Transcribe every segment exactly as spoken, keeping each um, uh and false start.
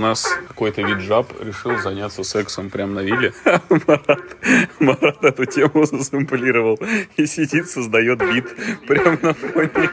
нас какой-то вид жаб решил заняться сексом прямо на вилле. Марат, Марат эту тему засэмплировал и сидит, создает бит прямо на фоне.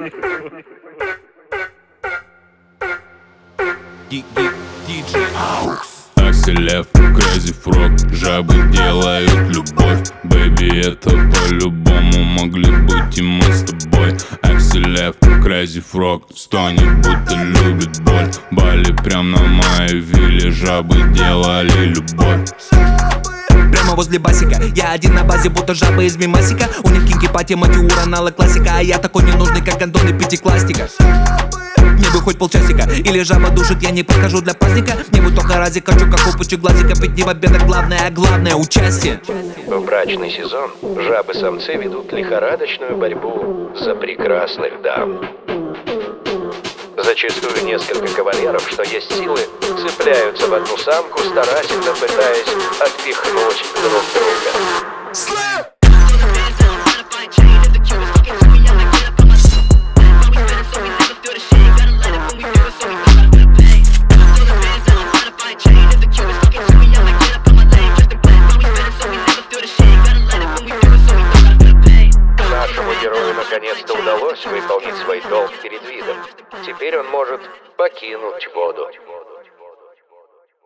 Акселев, Crazy Frog, жабы делают любовь. Бэйби, это по-любому могли быть и мы с тобой. Акселев, Crazy Frog, стонет, будто любит боль. Бали прям на моей вилле, жабы делали любовь. Прямо возле басика, я один на базе, будто жабы из мимасика. У них кинки пати, матиура, нала классика. А я такой ненужный, как гандоны пятиклассника. Мне бы хоть полчасика, или жаба душит, я не подхожу для праздника. Мне бы только разик, хочу как купочек глазика. Ведь не победа главное, а главное участие. В брачный сезон жабы-самцы ведут лихорадочную борьбу за прекрасных дам. Зачастую несколько кавалеров, что есть силы, цепляются в одну самку, старательно пытаясь отпихнуть друг друга. Нашему герою наконец-то удалось выполнить свой долг перед видом. Теперь он может покинуть воду.